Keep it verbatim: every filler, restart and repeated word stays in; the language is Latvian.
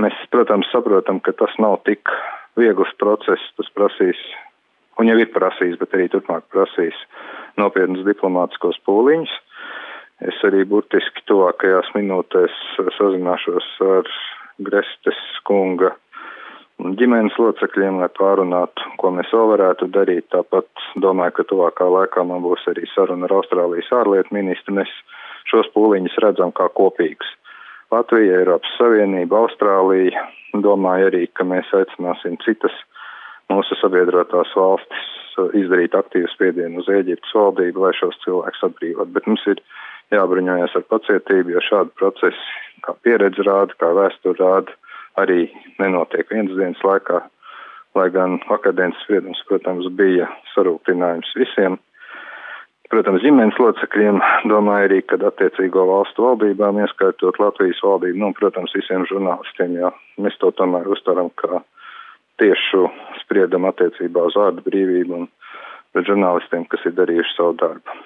Mēs, protams, saprotam, ka tas nav tik viegls process, tas prasīs, un jau ir prasījis, bet arī turpmāk prasīs nopietnus diplomātiskos pūliņus. Es arī burtiski tuvākajās minūtēs sazināšos ar Grestes kunga ģimenes locekļiem, lai pārunātu, ko mēs vēl varētu darīt. Tāpat domāju, ka tuvākā laikā man būs arī saruna ar Austrālijas ārlietu ministru. Mēs šos pūliņus redzam kā kopīgus. Latvija, Eiropas Savienība, Austrālija. Domāju arī, ka mēs aicināsim citas mūsu sabiedrotās valstis izdarīt aktīvu spiedienu uz Ēģiptes valdību, lai šos cilvēkus atbrīvot. Bet mums ir jābruņojas ar pacietību, jo šādi procesi, kā pieredze rāda, kā vēsture rāda, arī nenotiek vienas dienas laikā, lai gan vakardienas spriedums, protams, bija sarūktinājums visiem. Protams, ģimenes locekļiem, domāju arī, kad attiecīgo valstu valdībām, ieskaitot Latvijas valdību, nu, protams, visiem žurnālistiem, jo mēs to tomēr uztveram kā tiešu spriedumu attiecībā uz vārdu brīvību un pret žurnālistiem, kas ir darījuši savu darbu.